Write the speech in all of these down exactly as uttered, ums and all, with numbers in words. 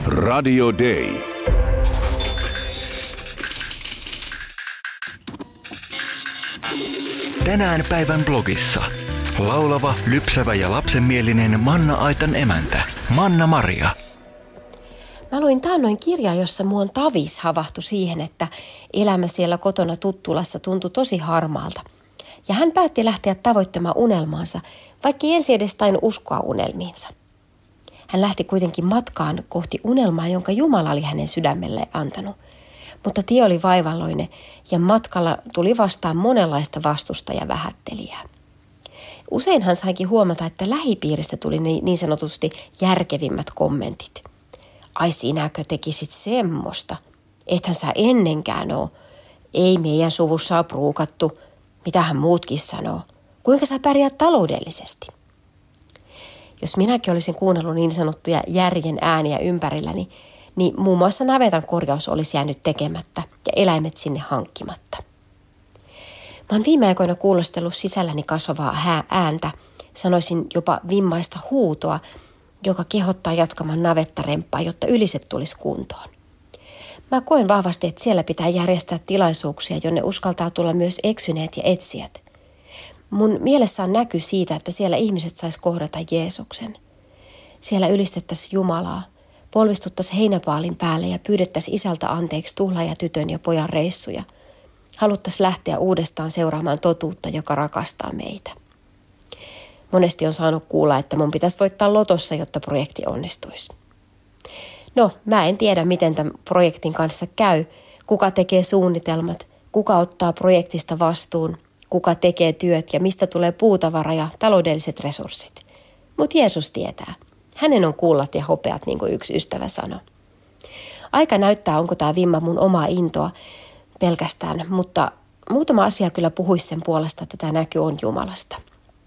Radio Day. Tänään päivän blogissa. Laulava, lypsävä ja lapsenmielinen Manna-aitan emäntä, Manna-Maria. Mä luin taannoin kirjaa, jossa muun tavis havahtui siihen, että elämä siellä kotona Tuttulassa tuntui tosi harmaalta. Ja hän päätti lähteä tavoittamaan unelmaansa, vaikka ensi edes tainnut uskoa unelmiinsa. Hän lähti kuitenkin matkaan kohti unelmaa, jonka Jumala oli hänen sydämelle antanut. Mutta tie oli vaivalloinen ja matkalla tuli vastaan monenlaista vastusta ja vähättelijää. Usein hän saikin huomata, että lähipiiristä tuli niin sanotusti järkevimmät kommentit. Ai sinäkö tekisit semmoista? Ethän sä ennenkään oo. Ei meidän suvussa ole pruukattu. Mitähän muutkin sanoo? Kuinka sä pärjäät taloudellisesti? Jos minäkin olisin kuunnellut niin sanottuja järjen ääniä ympärilläni, niin muun muassa navetan korjaus olisi jäänyt tekemättä ja eläimet sinne hankkimatta. Mä oon viime aikoina kuulostellut sisälläni kasvavaa ääntä, sanoisin jopa vimmaista huutoa, joka kehottaa jatkamaan navettaremppaa, jotta yliset tulisi kuntoon. Mä koen vahvasti, että siellä pitää järjestää tilaisuuksia, jonne uskaltaa tulla myös eksyneet ja etsijät. Mun mielessä on näky siitä, että siellä ihmiset sais kohdata Jeesuksen. Siellä ylistettäisiin Jumalaa, polvistuttaisiin heinäpaalin päälle ja pyydettäisiin isältä anteeksi tuhlaaja tytön ja pojan reissuja. Haluttaisiin lähteä uudestaan seuraamaan totuutta, joka rakastaa meitä. Monesti on saanut kuulla, että mun pitäisi voittaa lotossa, jotta projekti onnistuisi. No, mä en tiedä, miten tämän projektin kanssa käy, kuka tekee suunnitelmat, kuka ottaa projektista vastuun, kuka tekee työt ja mistä tulee puutavara ja taloudelliset resurssit. Mutta Jeesus tietää. Hänen on kullat ja hopeat, niin kuin yksi ystävä sanoi. Aika näyttää, onko tämä vimma mun omaa intoa pelkästään, mutta muutama asia kyllä puhuisi sen puolesta, että tämä näky on Jumalasta.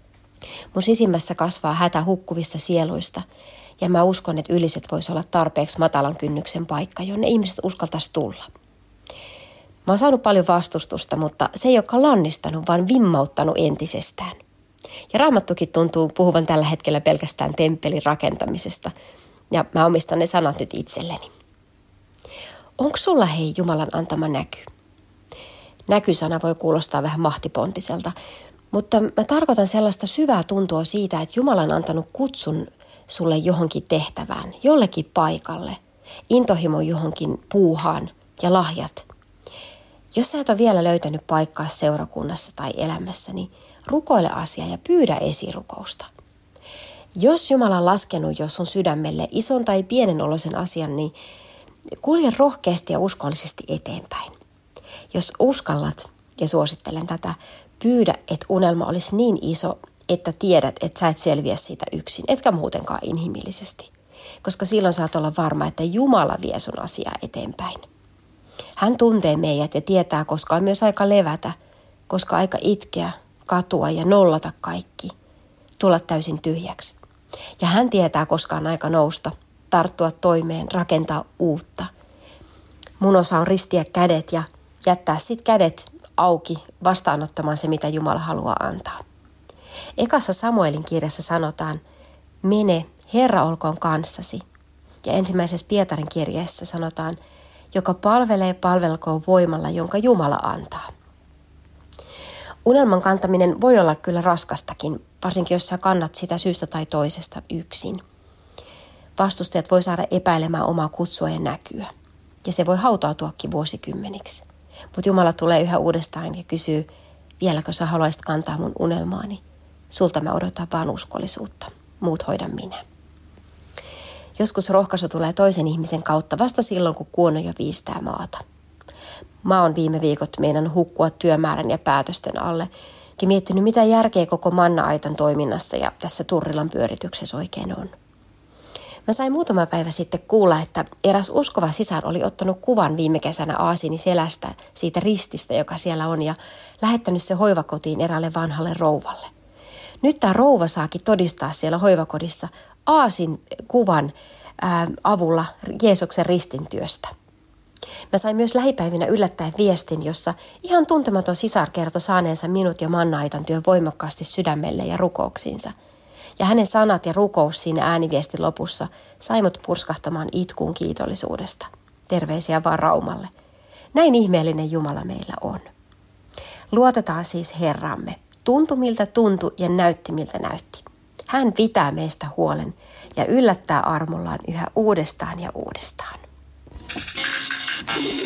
Mun sisimmässä kasvaa hätä hukkuvista sieluista ja mä uskon, että yliset vois olla tarpeeksi matalan kynnyksen paikka, jonne ihmiset uskaltaisi tulla. Mä oon saanut paljon vastustusta, mutta se ei olekaan lannistanut, vaan vimmauttanut entisestään. Ja Raamattukin tuntuu puhuvan tällä hetkellä pelkästään temppelin rakentamisesta, ja mä omistan ne sanat nyt itselleni. Onko sulla hei Jumalan antama näky? Näkysana voi kuulostaa vähän mahtipontiselta, mutta mä tarkoitan sellaista syvää tuntua siitä, että Jumala on antanut kutsun sulle johonkin tehtävään, jollekin paikalle, intohimo johonkin puuhaan ja lahjat. Jos sä et ole vielä löytänyt paikkaa seurakunnassa tai elämässä, niin rukoile asiaa ja pyydä esirukousta. Jos Jumala on laskenut jo sun sydämelle ison tai pienen oloisen asian, niin kulje rohkeasti ja uskollisesti eteenpäin. Jos uskallat, ja suosittelen tätä, pyydä, että unelma olisi niin iso, että tiedät, että sä et selviä siitä yksin, etkä muutenkaan inhimillisesti. Koska silloin saat olla varma, että Jumala vie sun asiaa eteenpäin. Hän tuntee meidät ja tietää, koska on myös aika levätä, koska aika itkeä, katua ja nollata kaikki, tulla täysin tyhjäksi. Ja hän tietää, koska on aika nousta, tarttua toimeen, rakentaa uutta. Mun osa on ristiä kädet ja jättää sit kädet auki vastaanottamaan se, mitä Jumala haluaa antaa. Ekassa Samuelin kirjassa sanotaan, mene, Herra olkoon kanssasi. Ja ensimmäisessä Pietarin kirjeessä sanotaan, joka palvelee, palvelkoon voimalla, jonka Jumala antaa. Unelman kantaminen voi olla kyllä raskastakin, varsinkin jos sä kannat sitä syystä tai toisesta yksin. Vastustajat voi saada epäilemään omaa kutsua ja näkyä, ja se voi hautautuakin vuosikymmeniksi. Mutta Jumala tulee yhä uudestaan ja kysyy, vieläkö sä haluaisit kantaa mun unelmaani? Sulta mä odotan vaan uskollisuutta, muut hoidan minä. Joskus rohkaisu tulee toisen ihmisen kautta vasta silloin, kun kuono jo viistää maata. Mä oon viime viikot meinannut hukkua työmäärän ja päätösten alle ja miettinyt, mitä järkeä koko Manna-aitan toiminnassa ja tässä Turrilan pyörityksessä oikein on. Mä sain muutama päivä sitten kuulla, että eräs uskova sisar oli ottanut kuvan viime kesänä aasini selästä siitä rististä, joka siellä on, ja lähettänyt se hoivakotiin eräälle vanhalle rouvalle. Nyt tämä rouva saakin todistaa siellä hoivakodissa aasin kuvan ää, avulla Jeesuksen ristintyöstä. Mä sain myös lähipäivinä yllättäen viestin, jossa ihan tuntematon sisar kertoi saaneensa minut ja Manna-aitan työn voimakkaasti sydämelle ja rukouksiinsa. Ja hänen sanat ja rukous siinä ääniviestin lopussa sai mut purskahtamaan itkuun kiitollisuudesta. Terveisiä vaan Raumalle. Näin ihmeellinen Jumala meillä on. Luotetaan siis Herramme. Tuntui miltä tuntui ja näytti miltä näytti. Hän pitää meistä huolen ja yllättää armollaan yhä uudestaan ja uudestaan.